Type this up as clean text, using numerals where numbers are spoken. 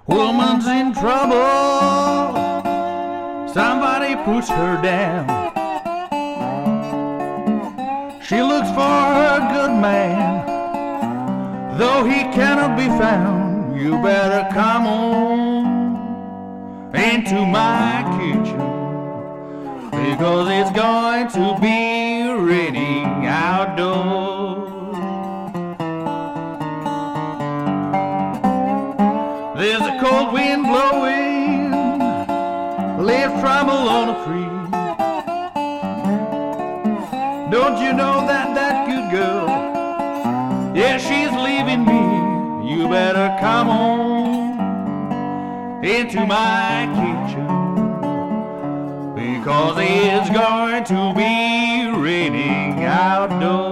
Woman's in trouble, somebody puts her down. She looks for a good man, though he cannot be found. You better come on into my kitchen, because it's going to be raining outdoors. There's a cold wind blowing, leaf tremble on a tree. Don't you know that good girl? Yeah, she's leaving me. You better come on into my kitchen, because it's going to be raining outdoors.